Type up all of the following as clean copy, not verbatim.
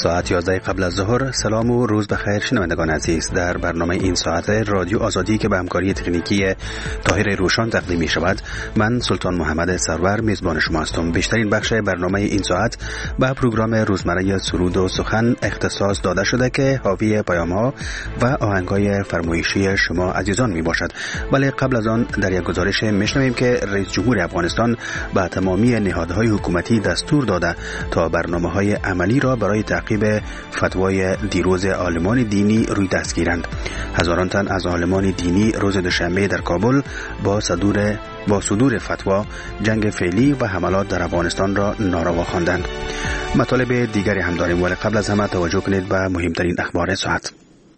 ساعت 11 قبل از ظهر. سلام و روز بخیر شنوندگان عزیز. در برنامه این ساعت رادیو آزادی که به همکاری تکنیکی طاهر روشان تقدیم می شود، من سلطان محمد سرور میزبان شما هستم. بیشترین بخش برنامه این ساعت به پروگرام روزمره سرود و سخن اختصاص داده شده که حاوی پیام‌ها و آهنگ‌های فرمایشی شما عزیزان می باشد. ولی قبل از آن در یک گزارش میشنویم که رئیس جمهور افغانستان به تمامی نهادهای حکومتی دستور داده تا برنامه‌های عملی را برای تعقیب فتوای دیروز عالمان دینی روی دست گیرند. هزاران تن از عالمان دینی روز دوشنبه در کابل با صدور فتوا جنگ فعلی و حملات در افغانستان را ناروا خواندند. مطالب دیگری هم داریم، ولی قبل از همه توجه کنید به مهمترین اخبار ساعت.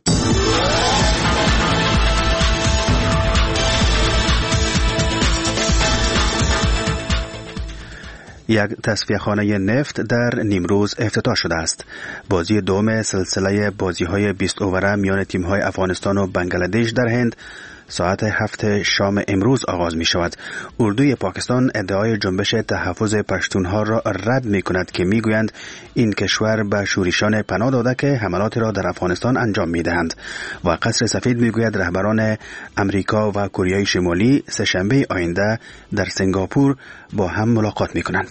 یک تصفیه‌خانه نفت در نیمروز افتتاح شده است. بازی دوم سلسله بازی‌های 20 اووره میان تیم‌های افغانستان و بنگلادش در هند ساعت 7 شام امروز آغاز می شود. اردوی پاکستان ادعای جنبش تحفظ پشتونها را رد می کند که می گویند این کشور به شورشیان پناه داده که حملات را در افغانستان انجام می دهند. و قصر سفید می گوید رهبران امریکا و کره شمالی سه‌شنبه آینده در سنگاپور با هم ملاقات می کنند.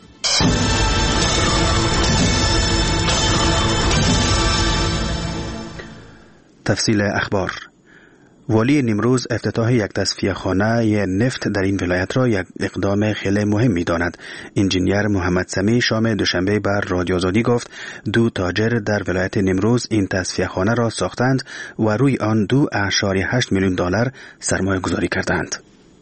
تفصیل اخبار. والی نیمروز افتتاح یک تصفیه‌خانه نفت در این ولایت را یک اقدام خیلی مهم می‌داند. انجینیر محمد سمی شام دوشنبه بر رادیو آزادی گفت دو تاجر در ولایت نیمروز این تصفیه‌خانه را ساختند و روی آن 2.8 میلیون دلار سرمایه گذاری کردند.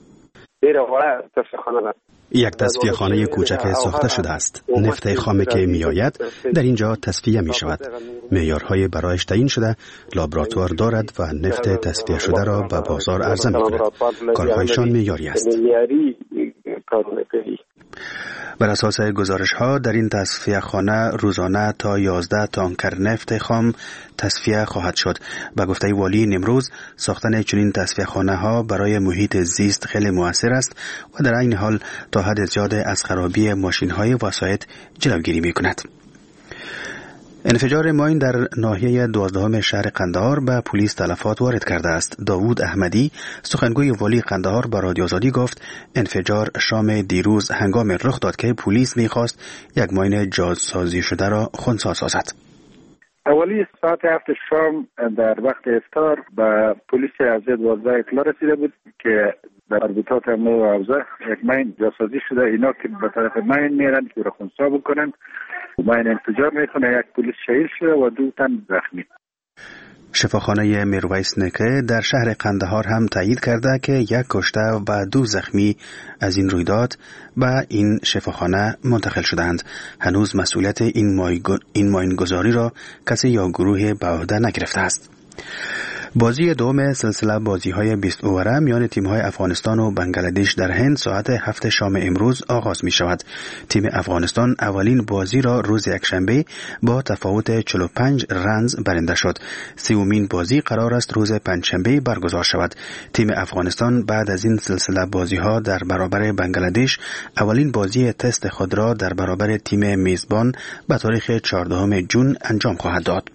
یک تصفیه‌خانه کوچک ساخته شده است. نفت خام که می‌آید در اینجا تصفیه می‌شود. معیارهای برایش تعیین شده، لابراتوار دارد و نفت تصفیه شده را به بازار عرضه می‌کند. کارهایشان معیاری است. بر اساس گزارش‌ها در این تصفیه‌خانه روزانه تا 11 تانکر نفت خام تصفیه خواهد شد. به گفته والی نیمروز ساختن چنین تصفیه‌خانه‌ها برای محیط زیست خیلی مؤثر است و در این حال تا حد زیاد از خرابی ماشین‌های وسایط جلوگیری می‌کند. انفجار ماین در ناحیه 12 شهر قندهار به پلیس تلفات وارد کرده است. داوود احمدی سخنگوی والی قندهار به رادیو آزادی گفت انفجار شام دیروز هنگام رخ داد که پلیس می‌خواست یک ماین جاسازی شده را خنثی سازد. اولی ساعت 7 شام در وقت افطار به پلیس ارضیه 12 اطلاع رسیده بود که در اربطات امنیه و حوزه یک ماین جاسازی شده. اینا که به طرف ماین میرن که را خنثی بکنن، ماین انفجار میکنه. یک پلیس شهید شده و 2 تن زخمی. شفاخانه میرویس نکه در شهر قندهار هم تایید کرده که 1 کشته و 2 زخمی از این رویداد به این شفاخانه منتقل شدند. هنوز مسئولیت این ماینگذاری را کسی یا گروه به عهده نگرفته است. بازی دوم سلسله بازی‌های 20 اووره میان تیم‌های افغانستان و بنگلادش در هند ساعت 7 شام امروز آغاز می‌شود. تیم افغانستان اولین بازی را روز یکشنبه با تفاوت 45 رنز برنده شد. سومین بازی قرار است روز پنجشنبه برگزار شود. تیم افغانستان بعد از این سلسله بازی‌ها در برابر بنگلادش اولین بازی تست خود را در برابر تیم میزبان به تاریخ 14 ژوئن انجام خواهد داد.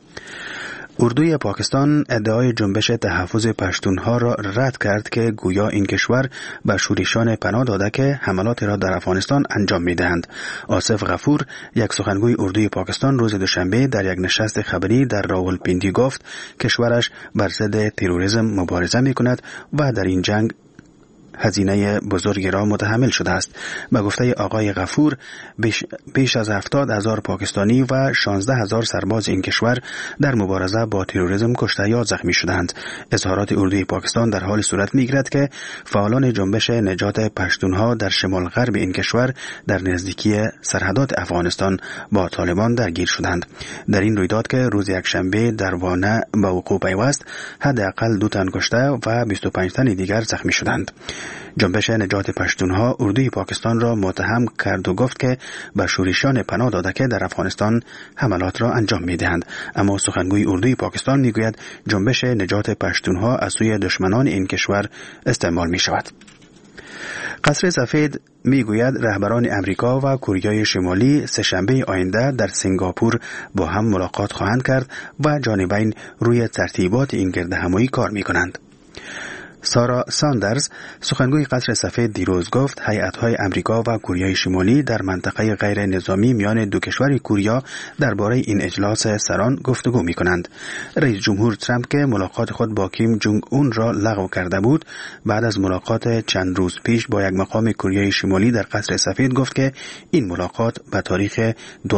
اردوی پاکستان ادعای جنبش تحفظ پشتونها را رد کرد که گویا این کشور به شورشیان پناه داده که حملات را در افغانستان انجام می‌دهند. آصف غفور یک سخنگوی اردوی پاکستان روز دوشنبه در یک نشست خبری در راولپیندی گفت کشورش بر ضد تروریسم مبارزه می‌کند و در این جنگ هزینه بزرگی را متحمل شده است. به گفته آقای غفور بیش از 70,000 پاکستانی و 16,000 سرباز این کشور در مبارزه با تروریسم کشته یا زخمی شدند. اظهارات اردوی پاکستان در حال صورت می‌گیرد که فعالان جنبش نجات پشتونها در شمال غرب این کشور در نزدیکی سرحدات افغانستان با طالبان درگیر شدند. در این رویداد که روز یکشنبه در وانه به وقوع پیوست حداقل 2 تن کشته و 25 تن دیگر زخمی شدند. جنبش نجات پشتونها اردوی پاکستان را متهم کرد و گفت که به شورشیان پناه داده که در افغانستان حملات را انجام می‌دهند. اما سخنگوی اردوی پاکستان می‌گوید جنبش نجات پشتونها از سوی دشمنان این کشور استعمال می‌شود. قصر سفید میگوید رهبران امریکا و کره شمالی سه‌شنبه آینده در سنگاپور با هم ملاقات خواهند کرد و جانبین روی ترتیبات این گردهمایی کار میکنند. سارا ساندرز سخنگوی قصر سفید دیروز گفت هیئت‌های امریکا و کره شمالی در منطقه غیر نظامی میان دو کشور کره درباره این اجلاس سران گفتگو می‌کنند. رئیس جمهور ترامپ که ملاقات خود با کیم جونگ اون را لغو کرده بود، بعد از ملاقات چند روز پیش با یک مقام کره شمالی در قصر سفید گفت که این ملاقات به تاریخ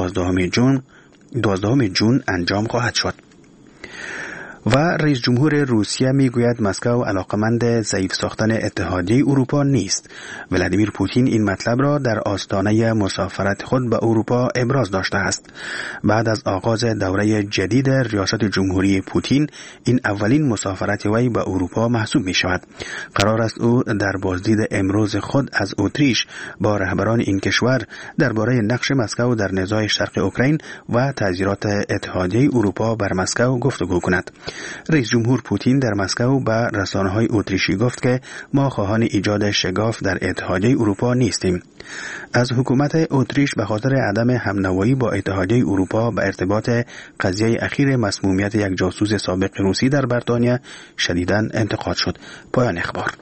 12 جون انجام خواهد شد. و رئیس جمهور روسیه میگوید مسکو علاقمند ضعیف ساختن اتحادیه اروپا نیست. ولادیمیر پوتین این مطلب را در آستانه مسافرت خود به اروپا ابراز داشته است. بعد از آغاز دوره جدید ریاست جمهوری پوتین، این اولین مسافرت وی به اروپا محسوب می شود. قرار است او در بازدید امروز خود از اتریش با رهبران این کشور درباره نقش مسکو در نزاع شرق اوکراین و تاثیرات اتحادیه اروپا بر مسکو گفتگو کند. رئیس جمهور پوتین در مسکو به رسانه‌های اتریشی گفت که ما خواهان ایجاد شگاف در اتحادیه اروپا نیستیم. از حکومت اتریش به خاطر عدم همنوایی با اتحادیه اروپا به ارتباط قضیه اخیر مسمومیت یک جاسوس سابق روسی در بریتانیا شدیداً انتقاد شد. پایان اخبار.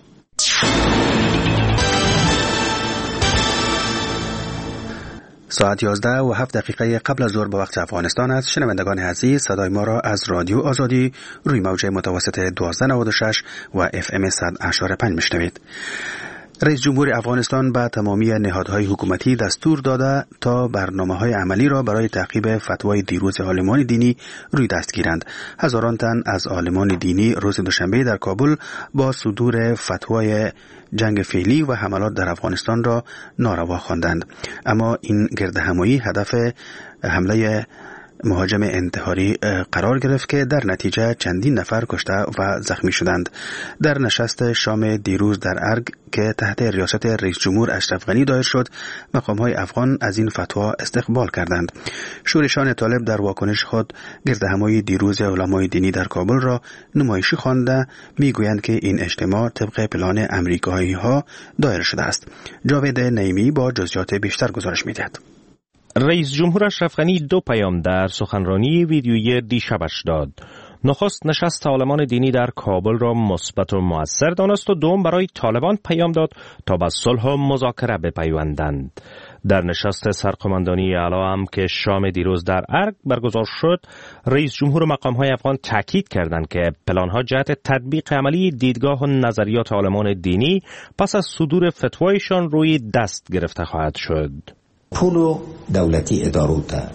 ساعت 11:07 قبل از ظهر به وقت افغانستان است. شنوندگان عزیز، صدای ما را از رادیو آزادی روی موج متوسط 1296 و FM 100.5 میشنوید. رئیس جمهور افغانستان به تمامی نهادهای حکومتی دستور داده تا برنامه‌های عملی را برای تعقیب فتوای دیروز عالمان دینی روی دست گیرند. هزاران تن از عالمان دینی روز دوشنبه در کابل با صدور فتوای جنگ فعلی و حملات در افغانستان را ناروا خواندند. اما این گردهمایی هدف حمله مهاجم انتحاری قرار گرفت که در نتیجه چندین نفر کشته و زخمی شدند. در نشست شام دیروز در ارگ که تحت ریاست رئیس جمهور اشرف غنی دایر شد، مقام‌های افغان از این فتوا استقبال کردند. شورشان طالب در واکنش خود گردهمایی دیروز علمای دینی در کابل را نمایشی خوانده میگویند که این اجتماع طبق پلان امریکایی‌ها دایر شده است. جاوید نعیمی با جزئیات بیشتر گزارش می‌دهد. رئیس جمهور اشرف غنی دو پیام در سخنرانی ویدیویی دیشبش داد. نخست نشست عالمان دینی در کابل را مثبت و مؤثر دانست و دوم برای طالبان پیام داد تا به صلح و مذاکره بپیوندند. در نشست سرقماندانی اعلی هم که شام دیروز در ارگ برگزار شد، رئیس جمهور و مقام‌های افغان تاکید کردند که پلان‌ها جهت تطبیق عملی دیدگاه و نظریات عالمان دینی پس از صدور فتوایشان روی دست گرفته خواهد شد. پول دولتی اداروتا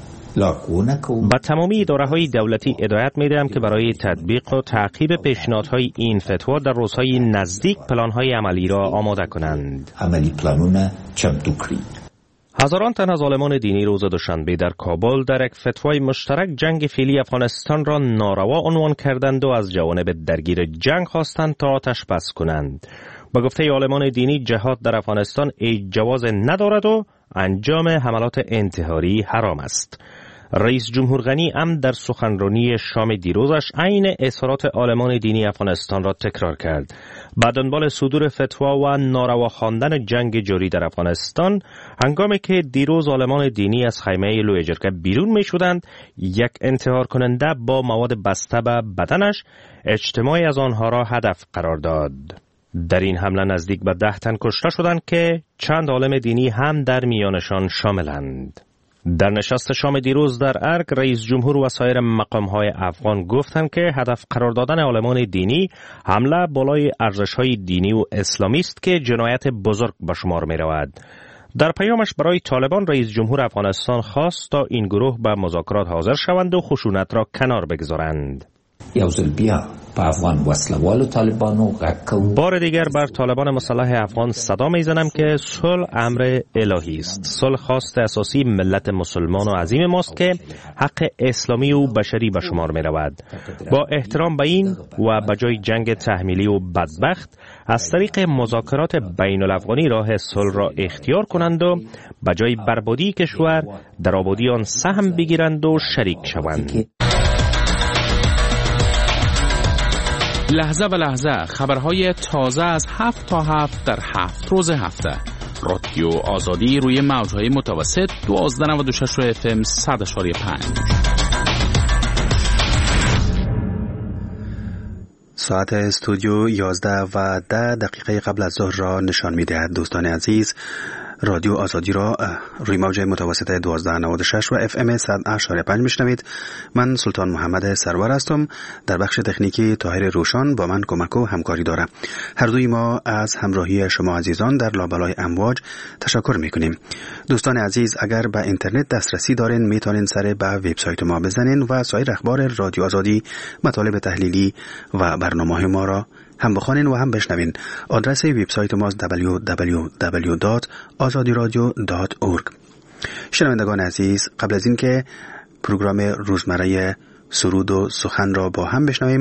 با تمامی اداره‌های دولتی هدایت می‌دهم که برای تطبیق و تعقیب پیشنهادهای این فتوا در روزهای نزدیک پلان‌های عملی را آماده کنند. عملی پلانونه چمتو کړي. هزاران تن از عالمان دینی روز دوشنبه در کابل در یک فتوای مشترک جنگ فعلی افغانستان را ناروا عنوان کردند و از جوانب درگیر جنگ خواستند تا آتش بس کنند. با گفته عالمان دینی جهاد در افغانستان جواز ندارد و انجام حملات انتحاری حرام است. رئیس جمهور غنی هم در سخنرانی شام دیروزش عین اظهارات عالمان دینی افغانستان را تکرار کرد. بعد دنبال صدور فتوا و ناروا خواندن جنگ جاری در افغانستان، هنگامی که دیروز عالمان دینی از خیمه لوی جرگه بیرون می شدند، یک انتحار کننده با مواد بسته به بدنش اجتماعی از آنها را هدف قرار داد. در این حمله نزدیک به 10 تن کشته شدند که چند عالم دینی هم در میانشان شاملند. در نشست شام دیروز در ارگ، رئیس جمهور و سایر مقام‌های افغان گفتند که هدف قرار دادن عالمان دینی حمله بالای ارزش‌های دینی و اسلامی است که جنایت بزرگ به شمار می‌رود. در پیامش برای طالبان رئیس جمهور افغانستان خواست تا این گروه به مذاکرات حاضر شوند و خشونت را کنار بگذارند. بار دیگر بر طالبان مسلح افغان صدا میزنم که صلح امر الهی است. صلح خواست اساسی ملت مسلمان و عظیم ماست که حق اسلامی و بشری به شمار می رود. با احترام به این و به جای جنگ تحمیلی و بدبخت، از طریق مذاکرات بین الافغانی راه صلح را اختیار کنند و به جای بربادی کشور در آبادی آن سهم بگیرند و شریک شوند. لحظه به لحظه خبرهای تازه از 7 تا 7 در 7 روز هفته. رادیو آزادی روی موجهای متوسط 1296 FM 100.5. ساعت استودیو 11:10 قبل از ظهر را نشان می‌دهد. دوستان عزیز، رادیو آزادی را روی موج متوسط 1296 و FM 100.5 میشنوید. من سلطان محمد سرور هستم. در بخش تکنیکی طاهر روشان با من کمک و همکاری داره. هر دوی ما از همراهی شما عزیزان در لابلای امواج تشکر میکنیم. دوستان عزیز، اگر به اینترنت دسترسی دارین میتونین سر به وبسایت ما بزنین و سایر اخبار رادیو آزادی، مطالب تحلیلی و برنامه ما را هم بخوانین و هم بشنوین. آدرس وبسایت ما www.azadiradio.org. شنوندگان عزیز، قبل از اینکه پروگرام روزمره سرود و سخن را با هم بشنویم،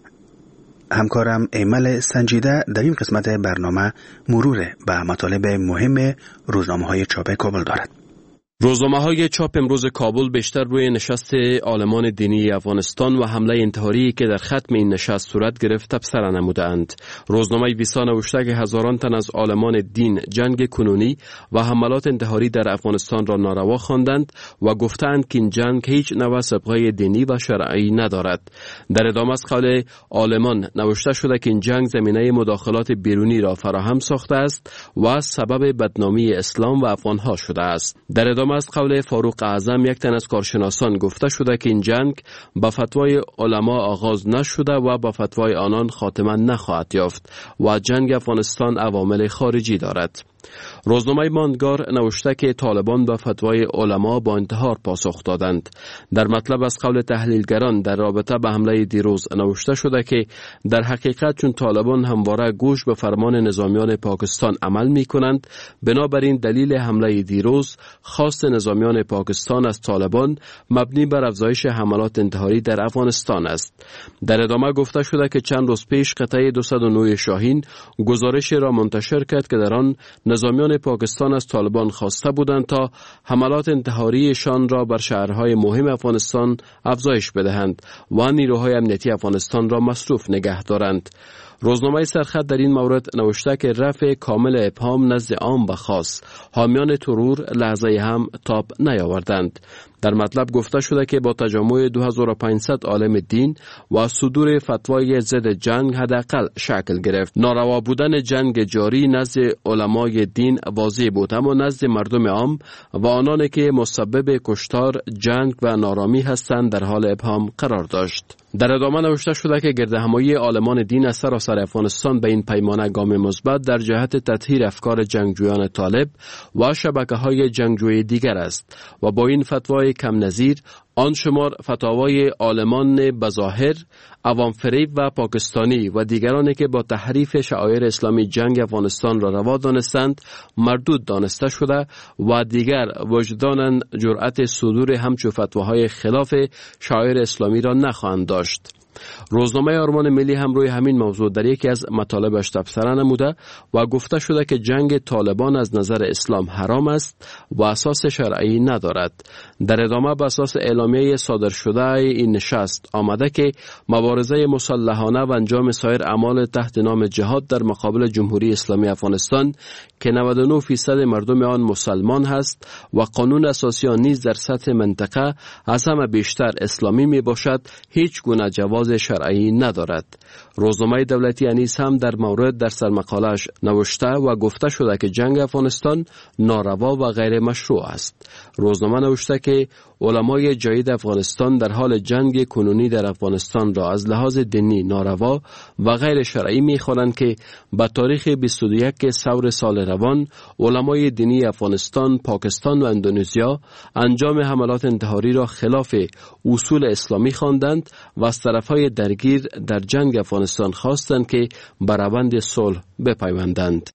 همکارم ایمل سنجیده در این قسمت برنامه مرور به مطالب مهم روزنامه‌های چاپ کابل دارد. روزنامه‌های چاپ امروز کابل بیشتر روی نشست عالمان دینی افغانستان و حمله انتحاری که در ختم این نشست صورت گرفت تبصره نمودند. روزنامه ویسا نوشته که هزاران تن از عالمان دین جنگ کنونی و حملات انتحاری در افغانستان را ناروا خواندند و گفتند که این جنگ هیچ نوع سابقه دینی و شرعی ندارد. در ادامه از قول عالمان نوشته شده که این جنگ زمینه مداخلات بیرونی را فراهم ساخته است و سبب بدنامی اسلام و افغانها شده است. در ادامه از قول فاروق اعظم، یک تن از کارشناسان، گفته شده که این جنگ با فتوای علما آغاز نشده و با فتوای آنان خاتمه نخواهد یافت و جنگ افغانستان عوامل خارجی دارد. روزنامه ماندگار نوشته که طالبان به فتوای علما با انتحار پاسخ دادند. در مطلب از قول تحلیلگران در رابطه به حمله دیروز نوشته شده که در حقیقت چون طالبان همواره گوش به فرمان نظامیان پاکستان عمل می کنند، بنابراین دلیل حمله دیروز خواست نظامیان پاکستان از طالبان مبنی بر افزایش حملات انتحاری در افغانستان است. در ادامه گفته شده که چند روز پیش قطعه 209 شاهین گزارشی را منتشر کرد که در آن نظامیان پاکستان از طالبان خواسته بودند تا حملات انتحاریشان را بر شهرهای مهم افغانستان افزایش بدهند و نیروهای امنیتی افغانستان را مصروف نگه دارند. روزنامه سرخط در این مورد نوشته که رفع کامل ابهام نزد عام و خاص، حامیان ترور لحظه هم تاب نیاوردند. در مطلب گفته شده که با تجمع 2500 عالم دین و صدور فتوای ضد جنگ حداقل شکل گرفت. ناروا بودن جنگ جاری نزد علمای دین واضح بود، اما نزد مردم عام و آنانی که مسبب کشتار، جنگ و نارامی هستند در حال ابهام قرار داشت. در ادامه نوشته شده که گردهمایی عالمان دین از سراسر افغانستان به این پیمانه گام مثبت در جهت تطهیر افکار جنگجویان طالب و شبکه‌های جنگجویی دیگر است و با این فتوای کم نظیر آن شمار فتاوای عالمان بظاهر، عوام فریب و پاکستانی و دیگرانی که با تحریف شعائر اسلامی جنگ افغانستان را روا دانستند مردود دانسته شده و دیگر وجداناً جرأت صدور همچو فتواهای خلاف شعائر اسلامی را نخواهند داشت. روزنامه آرمان ملی هم روی همین موضوع در یکی از مطالبش تبصره نموده و گفته شده که جنگ طالبان از نظر اسلام حرام است و اساس شرعی ندارد. در ادامه به اساس اعلامیه صادر شده این نشست آمده که مبارزه مسلحانه و انجام سایر اعمال تحت نام جهاد در مقابل جمهوری اسلامی افغانستان که 99% مردم آن مسلمان هست و قانون اساسی آن نیز در سطح منطقه از همه بیشتر اسلامی می باشد، هیچ گونه جواز شرعی ندارد. روزنامه دولتی انیس هم در مورد در سرمقاله‌اش نوشته و گفته شده که جنگ افغانستان ناروا و غیر مشروع است. روزنامه نوشته که علمای جدید افغانستان در حال جنگ کنونی در افغانستان را از لحاظ دینی ناروا و غیر شرعی می‌خوانند که با تاریخ 21 ثور سال روان علمای دینی افغانستان، پاکستان و اندونزیا انجام حملات انتحاری را خلاف اصول اسلامی خواندند و از طرفهای درگیر در جنگ افغانستان خواستند که به روند صلح بپیوندند.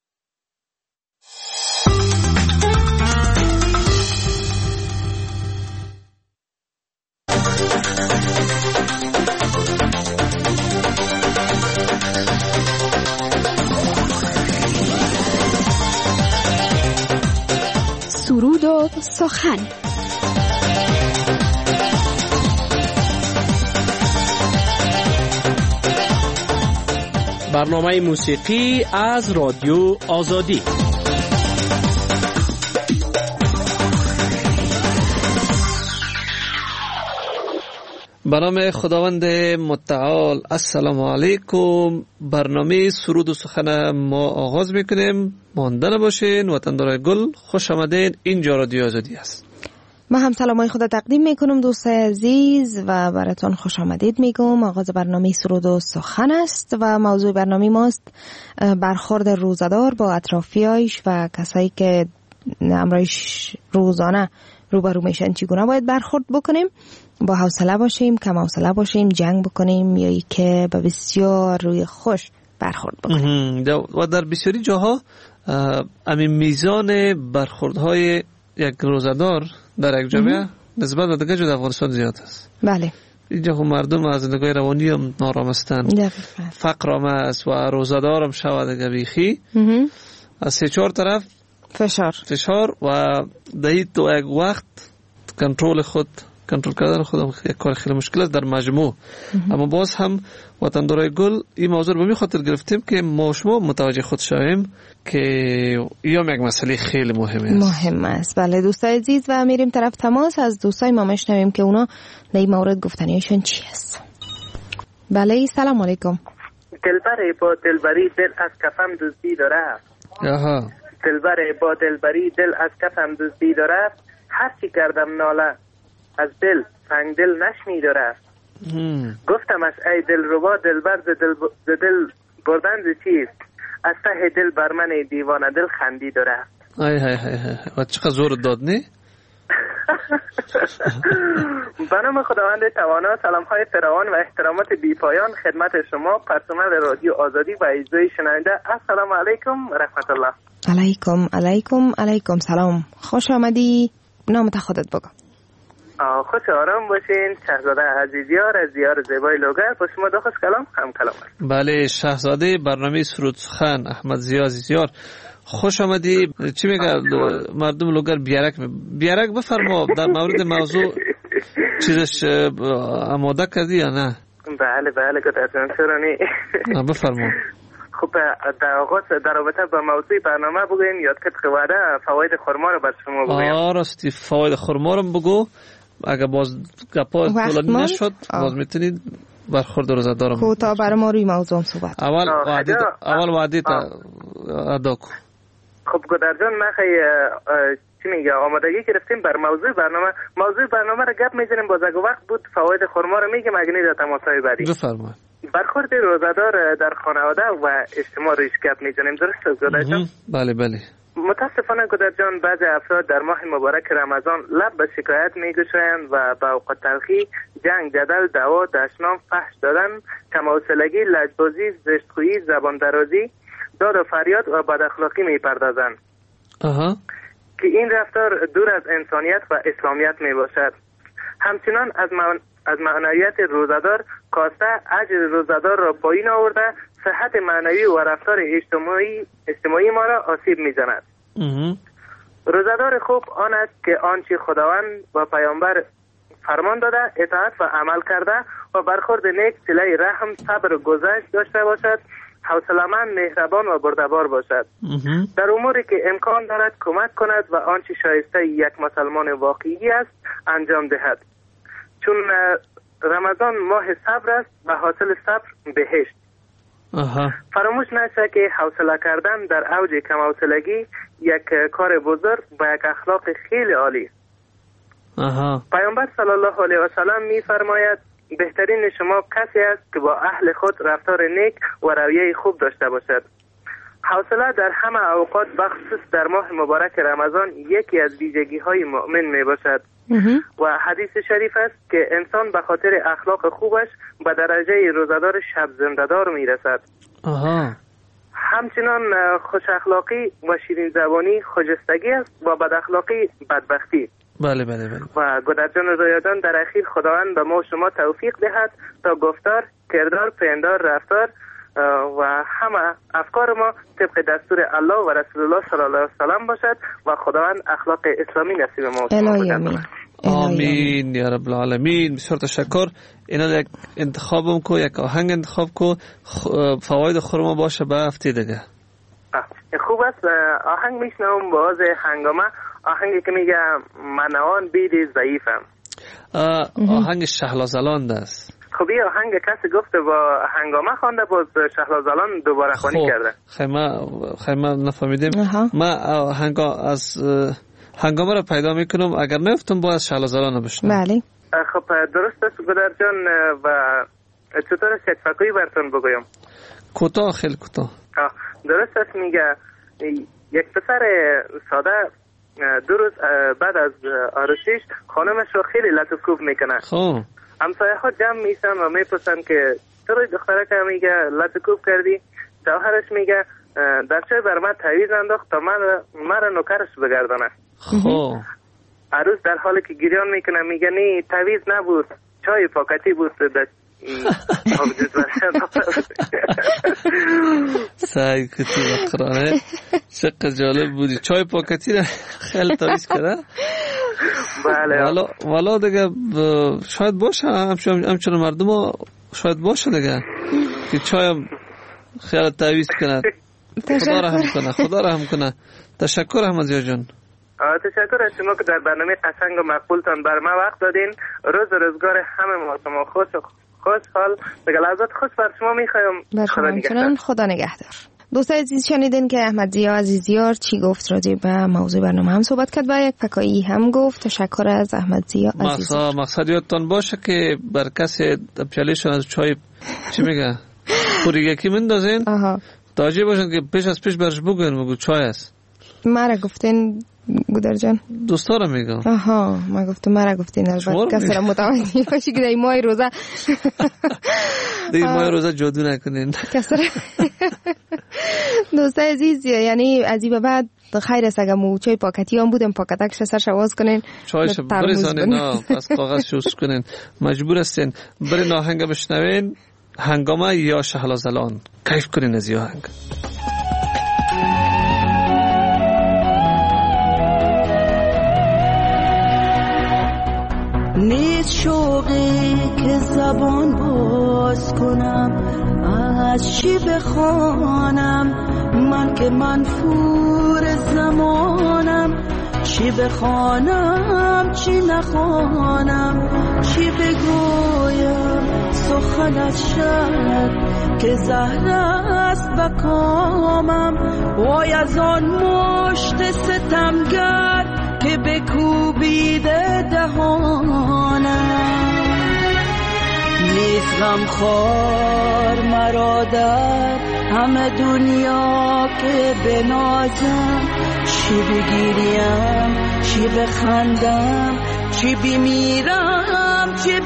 سرود و سخن. برنامه موسیقی از رادیو آزادی. به نام خداوند متعال. السلام علیکم. برنامه سرود و سخن ما آغاز میکنیم. مانده نباشین. وطندارای گل خوش آمدین. اینجا رادیو آزادی است. ما هم سلامای خدا تقدیم میکنم دوستای عزیز و براتون خوش آمدید میگم. آغاز برنامه سرود و سخن است و موضوع برنامه ماست برخورد روزدار با اطرافیایش و کسایی که امرایش روزانه روبرو میشن چگونه باید برخورد بکنیم. با حوصله باشیم، کم حوصله باشیم، جنگ بکنیم یا ای که به بسیار روی خوش برخورد بکنیم. و در بسیاری جاها همین میزان برخوردهای یک روزدار در یک جامعه نسبت به دیگه جای افغانستان زیاد است. بله. اینجا خب مردم از زندگی روانی هم نارام هستند. فقر هم است و روزدار هم شود دیگه بیخی. از سه چهار طرف فشار و دهید تو یک وقت کنترل کردن خودم یک کار خیلی مشکل است در مجموع. اما باز هم وطندارای گل این موضوع رو به خاطر گرفتیم که ما شما متوجه خود شویم که ایام یک مسئله خیلی مهم است. بله دوستای عزیز و میریم طرف تماس. از دوستای ما میشنویم که اونا در این مورد گفتنیشون چی است. بله سلام علیکم. دلبر با دلبری دل از کفم دزدی داره. دلبر با دلبری دل از کفم دزدی داره. هر چی کردم ناله از دل سنگ دل نشنیده رفت. گفتمش ای دل ربا دلبر ز دل بردن ز چیست؟ از ته دل بر من دیوانه دل خندیده رفت. و چقدر زور داد نه؟ به نام خداوند توانا، سلام‌های فراوان و احترامات بی‌پایان خدمت شما پرسنل رادیو آزادی و اجزای شنونده. السلام علیکم و رحمت الله. علیکم سلام. خوش آمدی. نامت خودت بگو. خوش آرام باشین. شهزاده عزیزیار از دیار زیبای لوگر. با شما دو خوش کلام هم کلام است. بله شهزاده برنامه سرود سخن احمد ضیا عزیزیار خوش آمدی. چی میگه مردم لوگر بیارک بفرما در مورد موضوع چیزش آماده کردی یا نه؟ بله گفتم چرا نه. بفرما. خب در آغاز در رابطه با موضوع برنامه بگوین یاد که وعده فواید خرما رو بر شما بگویم. راستی فواید خرما رو بگو. اگه باز گپا طولانی نشد باز میتونید برخورد روزدار رو کوتاه برای ما روی موضوع صحبت. اول وعده ادا کن. خب گدر جان ما چی میگه آمادگی گرفتیم بر موضوع برنامه رو گپ میزنیم. باز اگه وقت بود فواید خرما رو میگیم. اگه نه در تماسای بعدی بفرمایید. برخورد روزدار در خانواده و اجتماع روش گپ میزنیم. درست است گدر جان؟ بله. متاسفانه گدر جان بعضی افراد در ماه مبارک رمضان لب به شکایت میگشایند و به اوقات تلخی، جنگ، جدل، دعوا، دشنام، فحش دادن، کم‌حوصلگی، لجبازی، زشتخویی، زبان درازی، داد و فریاد و بد اخلاقی میپردازند. که این رفتار دور از انسانیت و اسلامیت میباشد. همچنان از معنویت روزدار کاسته اجر روزدار را پایین آورده صحت معنوی و رفتار اجتماعی ما را آسیب میزند. روزدار خوب آن است که آنچه خداوند و پیامبر فرمان داده اطاعت و عمل کرده و برخورد نیک، صله رحم، صبر و گذشت داشته باشد، حوصله‌مند، مهربان و بردبار باشد. در اموری که امکان دارد کمک کند و آنچه شایسته یک مسلمان واقعی است انجام دهد. چون رمضان ماه صبر است و حاصل صبر بهشت. فراموش نشه که حوصله کردن در اوج کم حوصلگی یک کار بزرگ و یک اخلاق خیلی عالی. پیامبر صلی الله علیه و سلم می فرماید بهترین شما کسی است که با اهل خود رفتار نیک و رویه خوب داشته باشد. حوصله در همه اوقات بخصوص در ماه مبارک رمضان یکی از ویژگی های مؤمن می باشد. و حدیث شریف است که انسان به خاطر اخلاق خوبش به درجه روزدار شب زنده‌دار می رسد. همچنان خوش اخلاقی و شیرین زبانی خجستگی است و بد اخلاقی بدبختی. بله. و گدرجان و رویادان در اخیر خداوند به ما شما توفیق دهد تا گفتار، کردار، پندار، رفتار و همه افکار ما طبق دستور الله و رسول الله صلی الله علیه و سلم باشد و خداوند اخلاق اسلامی نصیب ما الهی آمین. آمین یا رب العالمین. بسیار تشکر. اینا یک انتخابم کو، یک آهنگ انتخاب کو، فواید خورما باشه به هفته دیگه. خوب است. آهنگ میشنوم باز هنگامه، آهنگی که میگه منوان بیدی ضعیفم. آهنگ شهلازلان است. خب این آهنگ کسی گفته با هنگامه خوانده، باز شهلازلان دوباره خوانی کرده. خیمه نفهمیدیم. ما از هنگامه رو پیدا میکنم، اگر نفتم باید شهلازلان بشنم. بله. خب درست است گودر جان. و چطور است یک فکوی براتون بگویم؟ کوتاه، خیلی کوتاه. درست است. میگه یک پسر ساده 2 روز بعد از آرشیش خانمش رو خیلی لطف کوب میکنه. خب همسایه ها جمع میشن و میپرسن که چرا دختره که میگه لطف کوب کردی؟ شوهرش میگه در چای بر من تعویض انداخت تا من را نوکرش بگردانه. خب عروس در حالی که گریان میکنه میگه نه تعویض نبود، چای پاکتی بود. سعی کتی بقرانه چقدر جالب بودی. چای پاکتی را خیلی تعویض کرده. بله. والا دیگه شاید باشه همچنان مردم ها شاید باشه دیگه که چای خیلی تعویض کنه. خدا رحم کنه. تشکر احمدزیا جان. تشکر از شما که در برنامه قشنگ و مقبولتان بر ما وقت دادین. روز روزگار همه ما شما خوشحال دیگه لحظات خوش بر شما میخوایم. خدا نگهدار. دوستان عزیز شنیدین که احمدزیا عزیزیار چی گفت راجع به موضوع برنامه هم صحبت کرد و یک فکایی هم گفت. تشکر از احمدزیا عزیزیار. مقصد یادتان باشه که بر کسی پیالهشون از چای چی میگه پوری یکی مندازین تاجی باشن که پیش از پیش برش بگو چای است. مرا گفتین گودر جان؟ دوستا رو میگم. من گفتم مرا گفتین. البته کسی را متوجه باشی که در ماه روزه دیگه ماه روزه جادو نکنین کسی را. دوستا عزیز یعنی از این به بعد خیر است اگر مو چای پاکتی هم بودم پاکتکش سرش آواز کنین چایش بریزانین پس کاغذ شوش کنین. مجبور هستین برین آهنگ بشنوین. هنگامه یا شهلازلان کیف کنین از این آهنگ. نیست شوقی که زبان باز کنم، از چی بخوانم من که منفور زمانم. چی بخوانم چی نخوانم، چی بگویم سخن از شب که زهر است بکامم. وای از آن مشت ستمگر که بکوبیده دهانم. نیست غمخوار مرا در همه دنیا که بنازم. چی بگیریم چی بخندم، چی بمیرم چی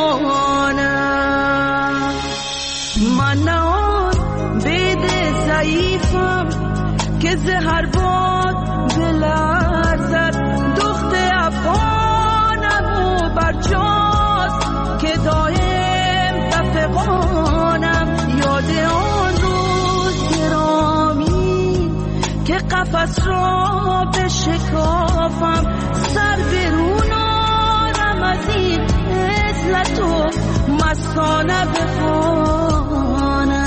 بمانم. من نه آن بید ضعیفم که زهر باد بلرزد. دخت افغانم و برجاست که دایم تفقانم. یاد آن روز گرامی که قفس را بشکافم، سر برونارم از این عزلت و مستانه بخوانم.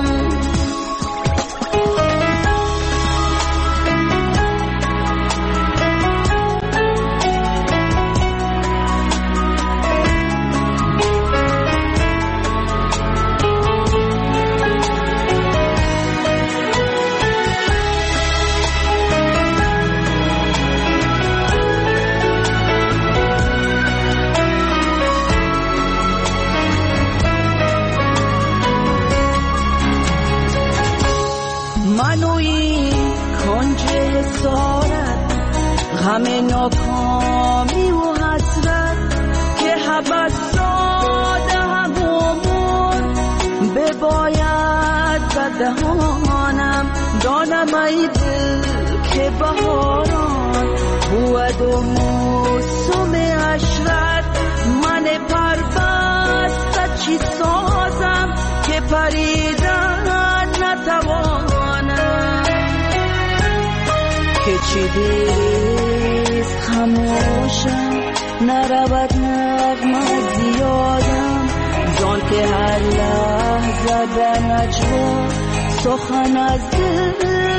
همه ناکامی و حسرت که حبس داده همون بباید بدهانم. دانم ای دل که بهاران بود و موسم عشرت. من پربسته چی سازم که پریدن نتوانم. که چی دیست خموشم نرود نغمه زیادم جان که هر لحظه به نجوا سخن از دل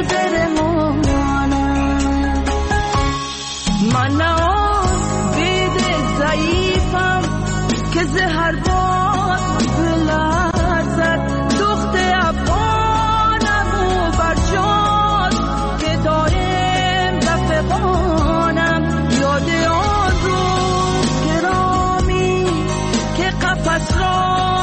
برمانم من نه آن بید ضعیفم که زهر باد بلرزد دخت افغانم و برجاد که دایم رفقانم یاد آن روز گرامی که قفس را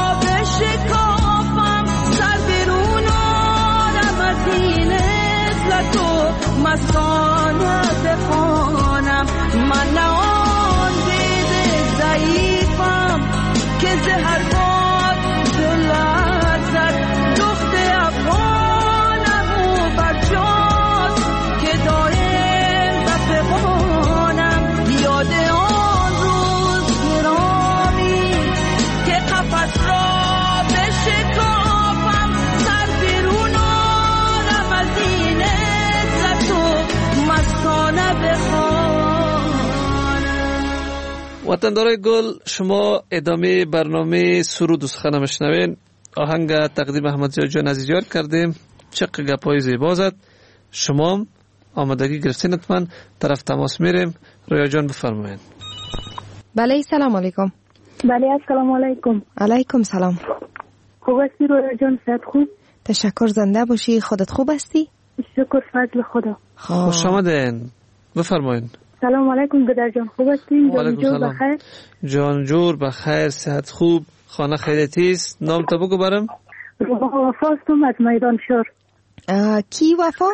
بشکافم سر بیرون آرم از این عزلت و مستانه بخوانم من نه آن دید ضعیفم که زهر باد بلرزد دخت افغانم و برجاست که دایم رفقانم یاد آن روز گرامی که قفس را بشکافم سر بیرون آرم از این عزت و مستانه بخوانم. وطندارای گل، شما ادامه برنامه سرود و سخن میشنوین. آهنگ تقدیم احمدزی جان عزیز یاد کردیم. چق گپای زیبا زد. شما آمادگی گرفتین؟ حتما طرف تماس میریم. رویا جان بفرمایید. بله سلام علیکم. بله السلام علیکم. علیکم سلام. خوب هستی رویا جان؟ صحت خوب؟ تشکر، زنده باشی. خودت خوب هستی؟ شکر فضل خدا. خوش آمدین. بفرمایید. سلام علیکم بدر جان، خوب هستین؟ جانجور بخیر؟ جانجور بخیر، صحت خوب، خانه خیریتی است. نام تو بگو برام. روما وفا هستم از میدان شور. کی وفا؟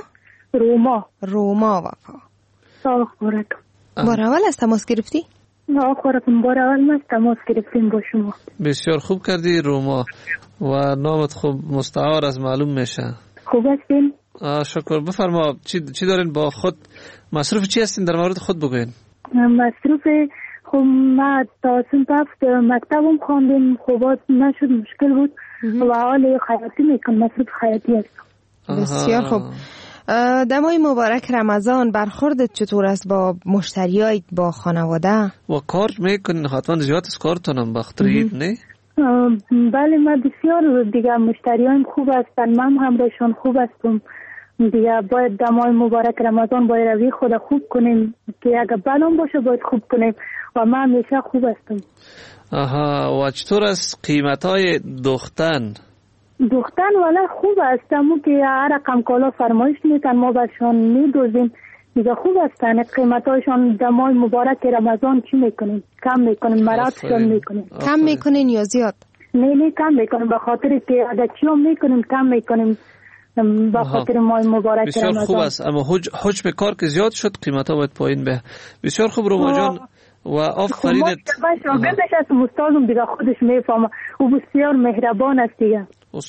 روما وفا. سال خورکم. بار اول از تماس گرفتی؟ نه خورکم بار اول ما تماس گرفتیم با شما. بسیار خوب کردی روما و نامت خوب مستعار از معلوم میشه. خوب هستین؟ شکر. بفرما چی دارین با خود؟ مصروف چی هستین؟ در مورد خود بگوین. مصروف خب ما تا صنف مکتبم خواندیم، خوبات نشد، مشکل بود و حال خیاطی میکنم، مصروف خیاطی هستم. بسیار خوب. در ماه مبارک رمضان برخوردت چطور است با مشتریایت، با خانواده؟ و کار میکنین؟ حتما زیاد از کارتونم بخترید نه؟ بله ما بسیار دیگه مشتریان خوب هستن، من هم همراهشون خوب هستم دیگه. باید در ماه مبارک رمضان باید روی خود خوب کنیم که اگر بلان باشه باید خوب کنیم و من همیشه خوب هستم. آها. و چطور از قیمتای دختن ولی خوب هستم که هر رقم کالا فرمایش میتن ما برشان میدوزیم دیگه. خوب هستن قیمتایشان. در ماه مبارک رمضان چی میکنیم؟ کم میکنیم، مراتشان میکنیم. کم میکنین یا زیاد؟ نه کم میکنیم، به خاطر که اگر چی هم میکنیم کم میکنیم به خاطر ماه مبارک بسیار رمضان. خوب است، اما حجم کار که زیاد شد قیمتا باید پایین به. بسیار خوب روما جان و آفرینت. شاگردش از استادم دیگه خودش میفهمه و بسیار مهربان است دیگه.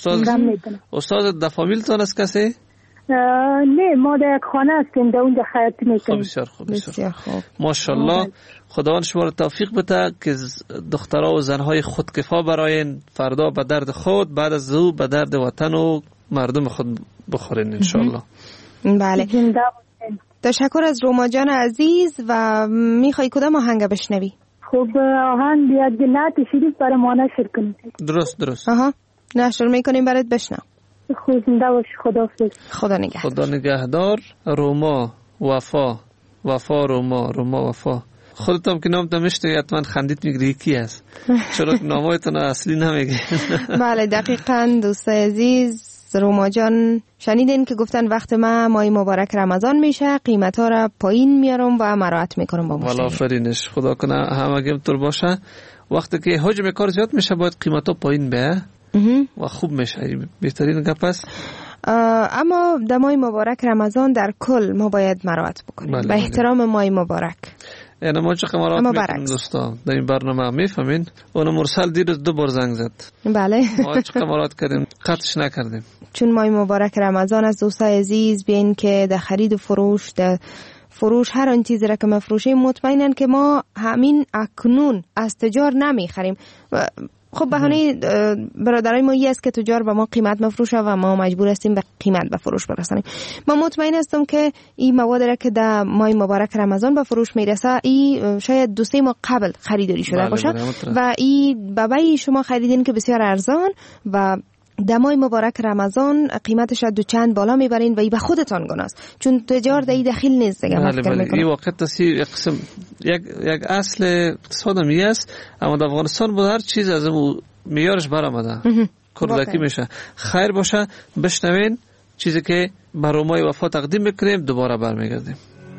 استاد در فامیلتان است کسی؟ نه ما در یک خانه هستیم، در اونجا خیاطی میکنیم. بسیار خوب. ماشاءالله. خداوند شما را توفیق بده که دخترها و زنهای خودکفا براین، فردا به درد خود، بعد از او به درد وطن و مردم خود بخورین انشالله. بله. تشکر از روما جان عزیز. و میخوای کدام آهنگ بشنوی؟ خب آهنگ یک نعت شریف برای ما نشر کنید. درست. آها نشر میکنیم برات بشنو. خوب زنده باش. خداحافظ. خدا نگهدار. روما وفا روما وفا. خودتم که نام دمشته حتما خندید میگری کی است، چرا نامایتون اصلی نمیگی؟ بله دقیقاً دوستای عزیز. روما جان شنیدین که گفتن وقت ما ماه مبارک رمضان میشه قیمتا را پایین میارم و مراعات میکنم با مشتری. والا فرینش خدا کنه همه طور باشه. وقتی که حجم کار زیاد میشه باید قیمتا پایین بیه و خوب میشه. بهترین گپ است. اما در ماه مبارک رمضان در کل ما باید مراعات بکنیم به احترام ماه مبارک. یعنی ما چه مراعات میکنیم دوستا در این برنامه میفهمین؟ اون مرسل دیروز 2 بار زنگ زد. بله. ما چه مراعات کردیم؟ قطعش نکردیم. چون ماه مبارک رمضان از دوستای عزیز بیاین که در خرید و فروش هر آن چیزی را که مفروشیم مطمئنن که ما همین اکنون از تجار نمیخریم. خب بهانه برادرای ما است که تجار به ما قیمت مفروشه و ما مجبور هستیم به قیمت به فروش برسانیم. من مطمئن هستم که این مواد را که در ماه مبارک رمضان به فروش میرسه این شاید 2-3 ماه قبل خریداری شده باشه و این بابای شما خریدین که بسیار ارزان و در ماه مبارک رمضان قیمتش دو چند بالا میبرین و ای به خودتان گناست چون تجار در این دخیل نیست دیگه. این واقعا یک قسم یک اصل اقتصاد می است، اما در افغانستان بود هر چیز از میارش برآمده کردکی میشه. خیر باشه بشنوین چیزی که برای ماه وفا تقدیم میکنیم دوباره برمیگردیم.